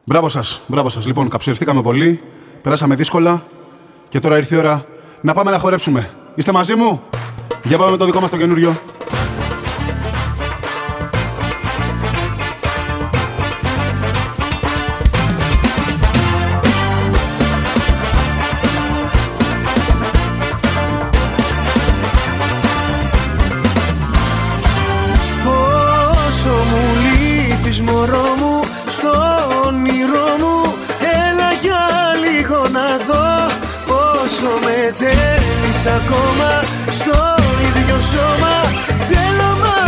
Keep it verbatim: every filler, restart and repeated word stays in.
Μπράβο σας, μπράβο σας. Λοιπόν, καψουριστήκαμε πολύ, περάσαμε δύσκολα και τώρα ήρθε η ώρα να πάμε να χορέψουμε. Είστε μαζί μου? Για πάμε με το δικό μας το καινούριο. Πόσο μου λείπεις μωρό μου, στο όνειρό μου, έλα για λίγο να δω πόσο με θέλεις ακόμα, στο ίδιο σώμα θέλω μαζί.